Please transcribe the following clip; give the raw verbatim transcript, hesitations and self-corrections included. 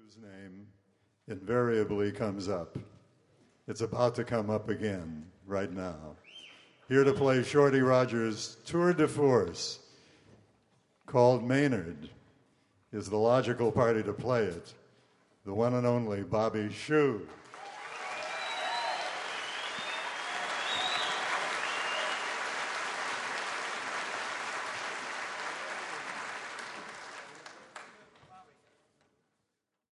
His name invariably comes up. It's about to come up again right now. Here to play Shorty Rogers' tour de force, called Maynard, is the logical party to play it, the one and only Bobby Shew.